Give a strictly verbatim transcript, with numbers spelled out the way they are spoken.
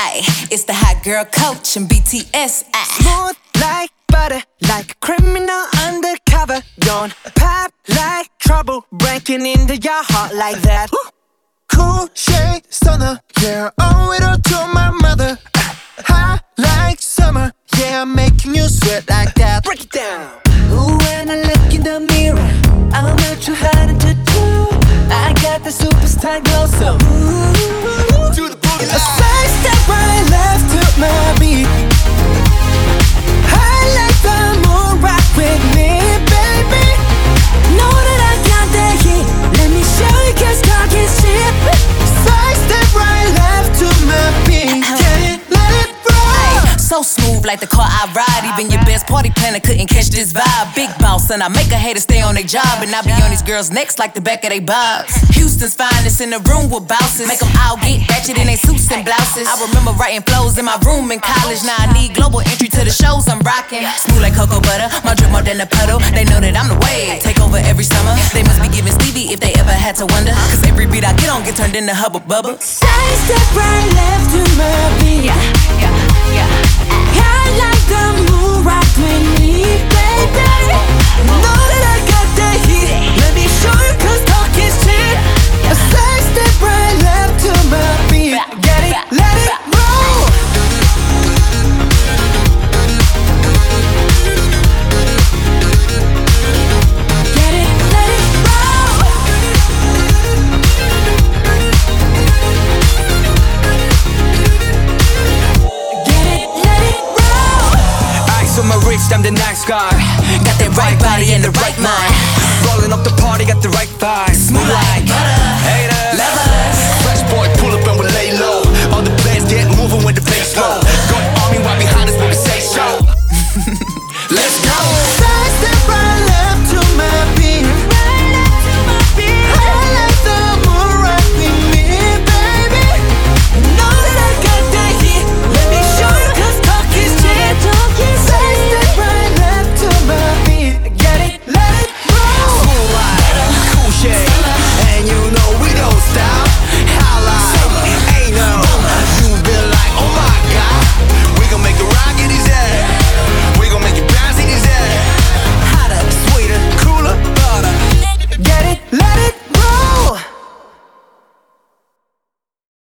Ay, it's the hot girl coach and B T S. Ay. Smooth like butter, like a criminal undercover. Don't pop like trouble, breaking into your heart like that. Cool shade stunner, yeah, owe it all to my mother. Hot like summer, yeah, I'm making you sweat like that. Break it down. Ooh, when I look in the mirror, I'm not too hard to do. I got the superstar glow, so ooh, Do the boogie a side step right left to my beat. I like the moon, rock with me, baby. Know that I got that heat. Let me show you, 'cause talk is cheap. Side step right left to my beat. Yeah, let it roll. So smooth like the car I ride. Even your best party planner couldn't catch this vibe. Big boss and I make a hater stay on their job. And I be on these girls' necks like the back of they bobs. Houston's finest in the room with bouncers. Make them all get ratchet in they suits and blouses. I remember writing flows in my room in college. Now I need global entry to the shows I'm rocking. Smooth like cocoa butter, my drip more than a puddle. They know that I'm the wave, take over every summer. They must be giving Stevie if they ever had to wonder. Cause every beat I get on get turned into hubba bubba. Side step right left to my beat. Yeah, yeah, yeah. I like the moon, rock with me, baby. Know that I got that heat. Let me show you, 'cause talk is cheap. A side step right left to my beat. Get it, let it roll. Get it, let it roll. Get it, let it roll. Ice on my wrist, I'm the nice guy. Got that right body and the right mind. Rolling up the party, got the right vibe. Smooth like butter.